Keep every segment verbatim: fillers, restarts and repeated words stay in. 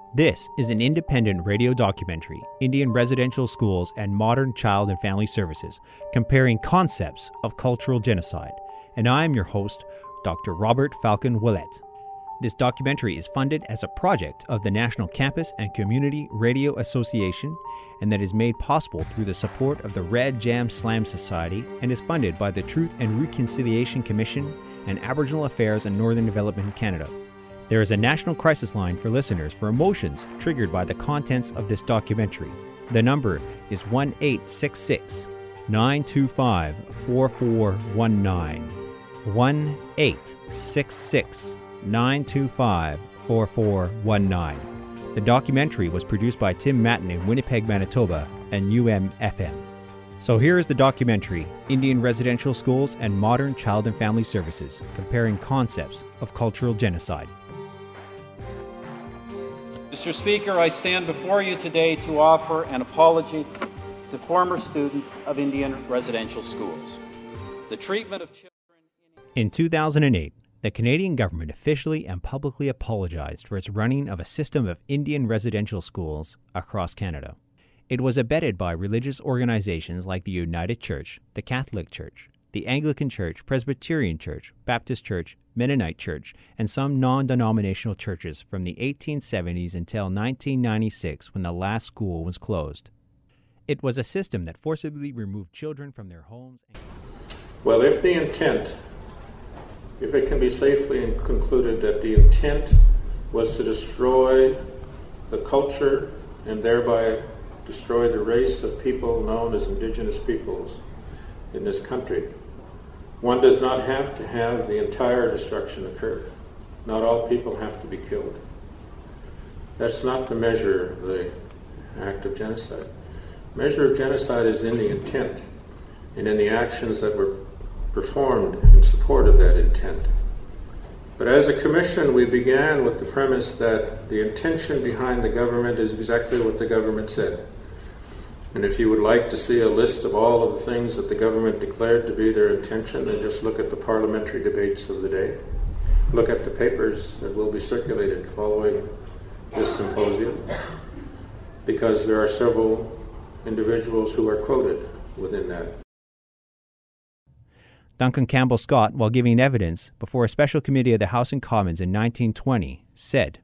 This is an independent radio documentary, Indian Residential Schools and Modern Child and Family Services, comparing concepts of cultural genocide. And I am your host, Doctor Robert Falcon Willett. This documentary is funded as a project of the National Campus and Community Radio Association, and that is made possible through the support of the Red Jam Slam Society and is funded by the Truth and Reconciliation Commission and Aboriginal Affairs and Northern Development Canada. There is a national crisis line for listeners for emotions triggered by the contents of this documentary. The number is one eight six six, nine two five, four four one nine. one eight six six, nine two five, four four one nine. The documentary was produced by Tim Matten in Winnipeg, Manitoba and U M F M. So here is the documentary, Indian Residential Schools and Modern Child and Family Services, comparing concepts of cultural genocide. Mister Speaker, I stand before you today to offer an apology to former students of Indian residential schools. The treatment of children in... In two thousand eight, the Canadian government officially and publicly apologized for its running of a system of Indian residential schools across Canada. It was abetted by religious organizations like the United Church, the Catholic Church, the Anglican Church, Presbyterian Church, Baptist Church, Mennonite Church, and some non-denominational churches from the eighteen seventies until nineteen ninety-six, when the last school was closed. It was a system that forcibly removed children from their homes. And... Well, if the intent, if it can be safely concluded that the intent was to destroy the culture and thereby destroy the race of people known as Indigenous peoples in this country, one does not have to have the entire destruction occur. Not all people have to be killed. That's not to measure the act of genocide. Measure of genocide is in the intent and in the actions that were performed in support of that intent. But as a commission, we began with the premise that the intention behind the government is exactly what the government said. And if you would like to see a list of all of the things that the government declared to be their intention, then just look at the parliamentary debates of the day. Look at the papers that will be circulated following this symposium, because there are several individuals who are quoted within that. Duncan Campbell Scott, while giving evidence before a special committee of the House and Commons in nineteen twenty, said,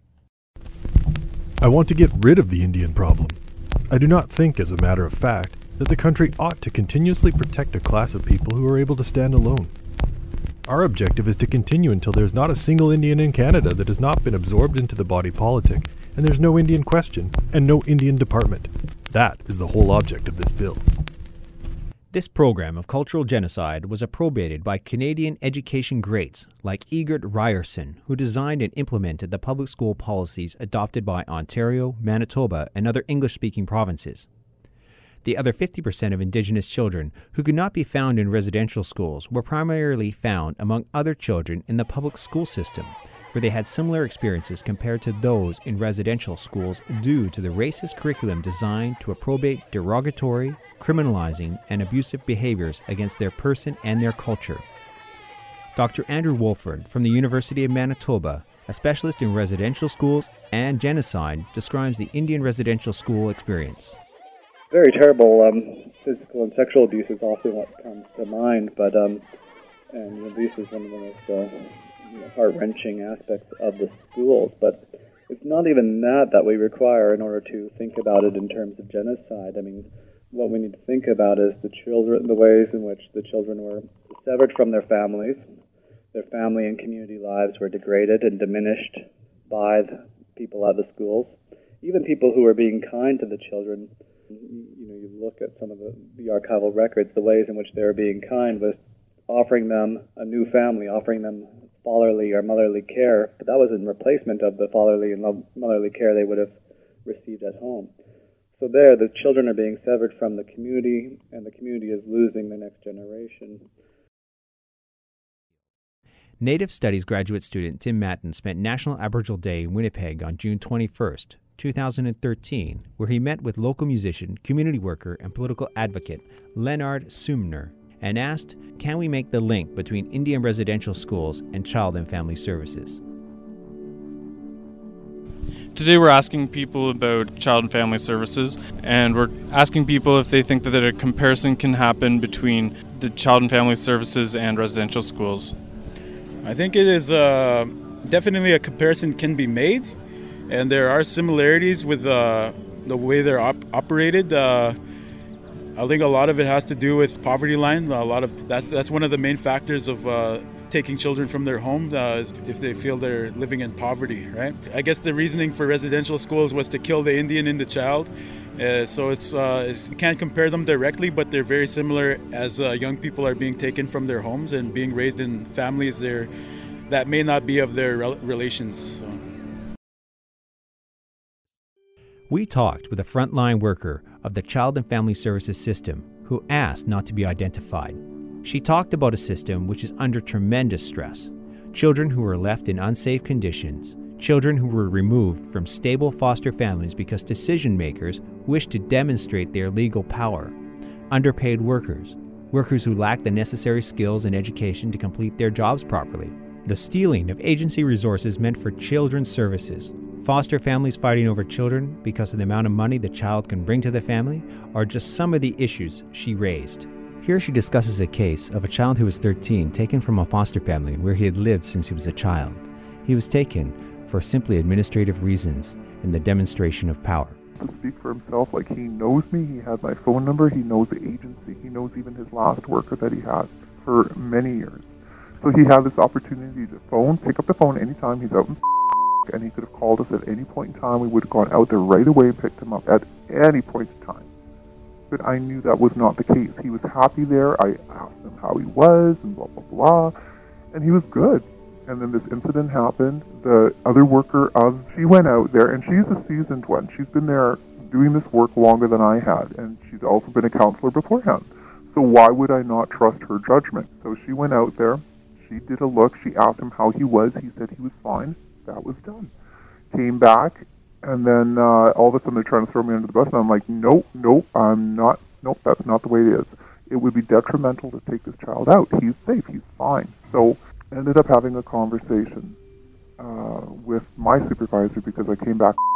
"I want to get rid of the Indian problem. I do not think, as a matter of fact, that the country ought to continuously protect a class of people who are able to stand alone. Our objective is to continue until there's not a single Indian in Canada that has not been absorbed into the body politic, and there's no Indian question and no Indian department. That is the whole object of this bill." This program of cultural genocide was approbated by Canadian education greats like Egert Ryerson, who designed and implemented the public school policies adopted by Ontario, Manitoba, and other English-speaking provinces. The other fifty percent of Indigenous children who could not be found in residential schools were primarily found among other children in the public school system, where they had similar experiences compared to those in residential schools due to the racist curriculum designed to approbate derogatory, criminalizing, and abusive behaviors against their person and their culture. Doctor Andrew Wolford from the University of Manitoba, a specialist in residential schools and genocide, describes the Indian residential school experience. Very terrible um, physical and sexual abuse is often what comes to mind, but um, and abuse is one of the most uh, you know, heart-wrenching aspects of the schools. But it's not even that that we require in order to think about it in terms of genocide. I mean, what we need to think about is the children, the ways in which the children were severed from their families. Their family and community lives were degraded and diminished by the people at the schools. Even people who were being kind to the children, you know, you look at some of the, the archival records, the ways in which they were being kind was offering them a new family, offering them fatherly or motherly care, but that was in replacement of the fatherly and motherly care they would have received at home. So there, the children are being severed from the community, and the community is losing the next generation. Native Studies graduate student Tim Matten spent National Aboriginal Day in Winnipeg on June twenty-first, two thousand thirteen, where he met with local musician, community worker, and political advocate Leonard Sumner, and asked, can we make the link between Indian residential schools and child and family services? Today we're asking people about child and family services, and we're asking people if they think that a comparison can happen between the child and family services and residential schools. I think it is uh, definitely a comparison can be made, and there are similarities with uh, the way they're op- operated. Uh, I think a lot of it has to do with poverty line. A lot of that's that's one of the main factors of uh, taking children from their home uh, is if they feel they're living in poverty, right? I guess the reasoning for residential schools was to kill the Indian in the child. Uh, so it's, uh, it's you can't compare them directly, but they're very similar as uh, young people are being taken from their homes and being raised in families there that may not be of their rel- relations. So. We talked with a frontline worker of the Child and Family Services system who asked not to be identified. She talked about a system which is under tremendous stress. Children who were left in unsafe conditions, children who were removed from stable foster families because decision makers wished to demonstrate their legal power, underpaid workers, workers who lack the necessary skills and education to complete their jobs properly, the stealing of agency resources meant for children's services, foster families fighting over children because of the amount of money the child can bring to the family are just some of the issues she raised. Here she discusses a case of a child who was thirteen taken from a foster family where he had lived since he was a child. He was taken for simply administrative reasons in the demonstration of power. To speak for himself, like he knows me, he has my phone number, he knows the agency, he knows even his last worker that he had for many years. So he had this opportunity to phone, pick up the phone anytime he's out in and he could have called us at any point in time. We would have gone out there right away and picked him up at any point in time. But I knew that was not the case. He was happy there. I asked him how he was and blah, blah, blah. And he was good. And then this incident happened. The other worker, of she went out there, and she's a seasoned one. She's been there doing this work longer than I had. And she's also been a counselor beforehand. So why would I not trust her judgment? So she went out there. She did a look. She asked him how he was. He said he was fine. That was done. Came back, and then uh, all of a sudden they're trying to throw me under the bus, and I'm like, nope, nope, I'm not, nope, that's not the way it is. It would be detrimental to take this child out. He's safe, he's fine. So I ended up having a conversation uh, with my supervisor because I came back,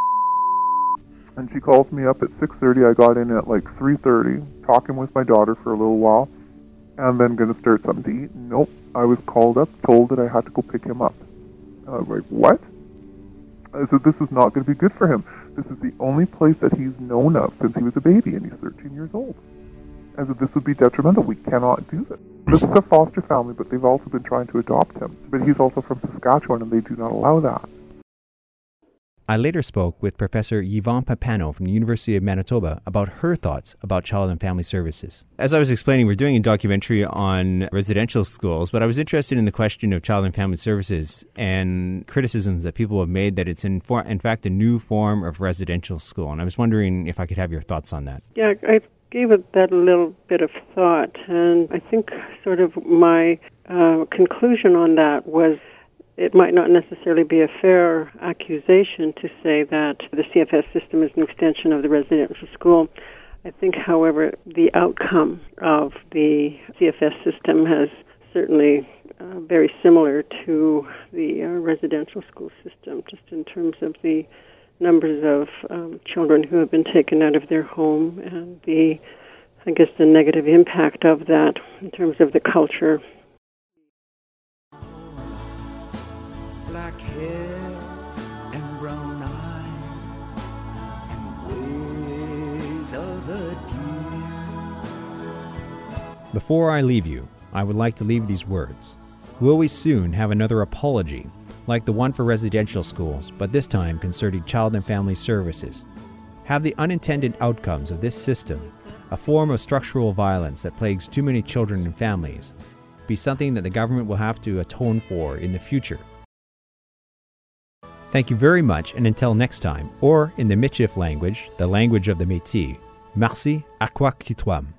and she calls me up at six thirty. I got in at like three thirty, talking with my daughter for a little while, and then going to start something to eat. Nope, I was called up, told that I had to go pick him up. I was like, what? I said, this is not going to be good for him. This is the only place that he's known of since he was a baby, and he's thirteen years old. I said, this would be detrimental. We cannot do this. This is a foster family, but they've also been trying to adopt him. But he's also from Saskatchewan, and they do not allow that. I later spoke with Professor Yvonne Papano from the University of Manitoba about her thoughts about child and family services. As I was explaining, we're doing a documentary on residential schools, but I was interested in the question of child and family services and criticisms that people have made that it's in, for, in fact a new form of residential school. And I was wondering if I could have your thoughts on that. Yeah, I gave it that a little bit of thought, and I think sort of my uh, conclusion on that was it might not necessarily be a fair accusation to say that the C F S system is an extension of the residential school. I think, however, the outcome of the C F S system has certainly uh, very similar to the uh, residential school system, just in terms of the numbers of um, children who have been taken out of their home and the, I guess, the negative impact of that in terms of the culture. Black hair and brown eyes and ways of the deer. Before I leave you, I would like to leave these words. Will we soon have another apology, like the one for residential schools, but this time concerning child and family services? Have the unintended outcomes of this system, a form of structural violence that plagues too many children and families, be something that the government will have to atone for in the future? Thank you very much, and until next time, or in the Michif language, the language of the Métis, merci à quoi que tu sois.